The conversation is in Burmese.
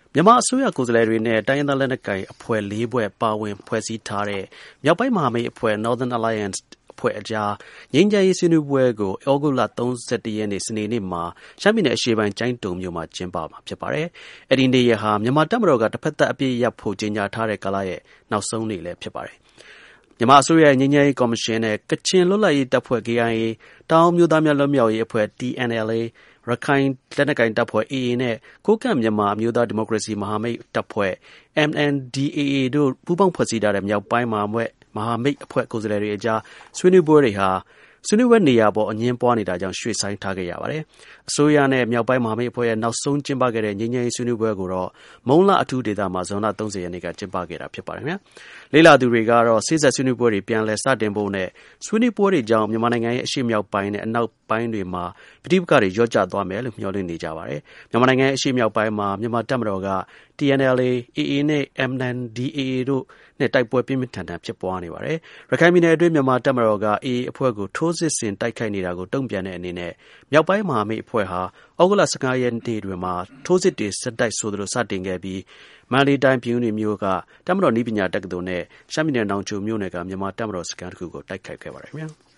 မြန်မာအစိုးရကိုယ်စားလှယ်တွေနဲ့တိုင်းရင်းသားလက်နက်ကိုင်အဖွဲ့ ၄ ဖွဲ့ပါဝင်ဖွဲ့စည်းထားတဲ့မြောက်ပိုင်းမဟာမိတ်အဖွဲ့ Northern Alliance အဖွဲ့အကြားငြိမ်းချမ်းရေးဆွေးနွေးပွဲကို သြဂုတ်လ 31 ရက်နေ့ စနေနေ့မှာ ရှမ်းပြည်နယ်အရှေ့ပိုင်း ကျိုင်းတုံမြို့မှာ ကျင်းပမှာဖြစ်ပါတယ်။ အဲဒီနေ့ရက်ဟာ မြန်မာတပ်မတော်က တဖက်သတ်အပစ်ရပ်ဖို့ကြေညာထားတဲ့ကာလရဲ့နောက်ဆုံးနေ့လည်းဖြစ်ပါတယ်။ မြန်မာအစိုးရရဲ့ငြိမ်းချမ်းရေးကော်မရှင်နဲ့ ကချင်လွတ်လပ်ရေးတပ်ဖွဲ့ KIA တအာင်းအမျိုးသားများလွတ်မြောက်ရေးအဖွဲ့ TNLA ရခိုင်လက်နက်ကိုင်တပ်ဖွဲ့ AA နဲ့ ကိုးကန့်မြန်မာအမျိုးသားဒီမိုကရေစီမဟာမိတ်တပ်ဖွဲ့ MNDAA တို့ ပူးပေါင်းဖွဲ့စည်းထားတဲ့ မြောက်ပိုင်းမဟာမိတ်အဖွဲ့ ကိုယ်စားလှယ်တွေအကြား ဆွေးနွေးပွဲနေရာအငြင်းပွားနေတာကြောင့် ရွှေ့ဆိုင်းထားခဲ့ရပါတယ်။ အစိုးရနဲ့ မြောက်ပိုင်းမဟာမိတ်အဖွဲ့ရဲ့ နောက်ဆုံးကျင်းပခဲ့တဲ့ ငြိမ်းချမ်းရေးဆွေးနွေးပွဲကိုတော့ မုန်းလအထူးဒေသမှာ ဇွန်လ 30 ရက်နေ့က ကျင်းပခဲ့တာဖြစ်ပါတယ်။ လေ့လာသူတွေကတော့ စေ့စပ်ဆွေးနွေးပွဲတွေပြန်လည်စတင်ဖို့နဲ့ ဆွေးနွေးပွဲတွေကြောင့် မြန်မာနိုင်ငံရဲ့ အရှေ့မြောက်ပိုင်းနဲ့ အနောက်ပိုင်းတွေမှာ ပဋိပက္ခတွေလျော့ကျသွားမယ်လို့ မျှော်လင့်နေကြပါတယ်။ မြန်မာနိုင်ငံရဲ့ အရှေ့မြောက်ပိုင်းမှာ မြန်မာတပ်မတော်က TNLA AA နဲ့ MNDAA တို့နဲ့ တိုက်ပွဲပြင်းပြင်းထန်ထန်ဖြစ်ပွားနေပါတယ်။ ရခိုင်ပြည်နယ်အတွင်း မြန်မာတပ်မတော်က AA အဖွဲ့ကို ထိုးစစ်ဆင်တိုက်ခိုက်နေတာကို တုံ့ပြန်တဲ့အနေနဲ့ မြောက်ပိုင်းမဟာမိတ်အဖွဲ့ဟာ သြဂုတ်လ ၁၅ ရက်နေ့တွေမှာ ထိုးစစ်တွေ ဆက်တိုက်ဆိုသလို စတင်ခဲ့ပြီး မန္တလေးတိုင်း ပြင်ဦးလွင်မြို့က တပ်မတော်နည်းပညာတက္ကသိုလ်နဲ့ ရှမ်းပြည်နယ် နောင်ချိုမြို့နယ်က မြန်မာ့တပ်မတော်စခန်းတစ်ခုကို တိုက်ခိုက်ခဲ့ပါတယ်ခင်ဗျာ။